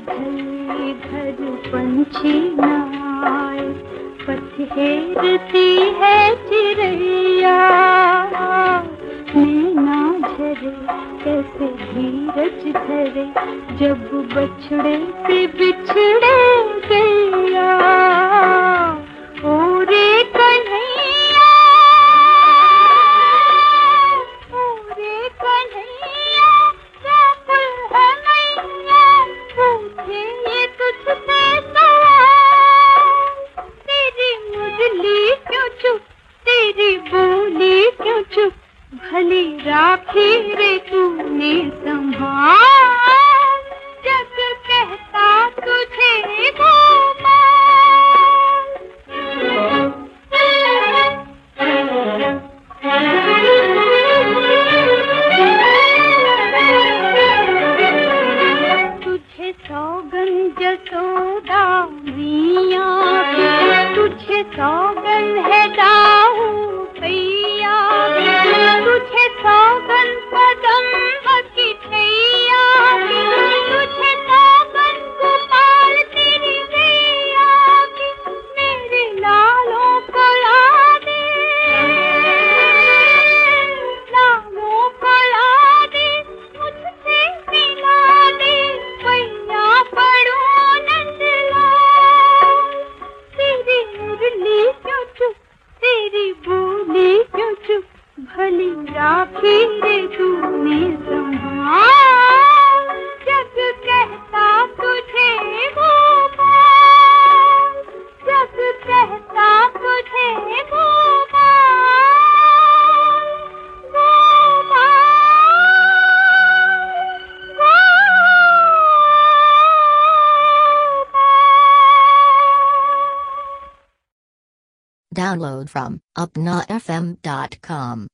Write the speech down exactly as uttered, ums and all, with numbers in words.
इधर इधर पंछी न आए, पथेरती है चिड़ैया। नैना झरे कैसे धीरज धरे, जब बछड़े से बिछड़े गैया। ओ रे कन्हैया, ओ रे कन्हैया, व्याकुल है मैया, पूछे ये तुझसे सवाल। तेरी मुरली क्यों चुप, तेरी बोली क्यों चुप, भली राखी रे तूने संभाल। जग कहता तुझे गोपाल। तुझे सौगन जसोदा मैया की, तुझे सौगन है दाऊ भैया की, तुझे सौगन कदम्ब की छैया की, तुझे सौगन गोपाल तेरी गैया की। मेरे लालों को ला दे, लालों को ला दे, मुझसे मिला दे, भैया पड़ो नंदलाल। तेरी मुरली क्यों चुप, तेरी बोली क्यों चुप, भली राखी रे तूने संभाल। जग कहता तुझे गोपाल, जग कहता तुझे Gopal, Gopal, Gopal. Download from upna f m dot com.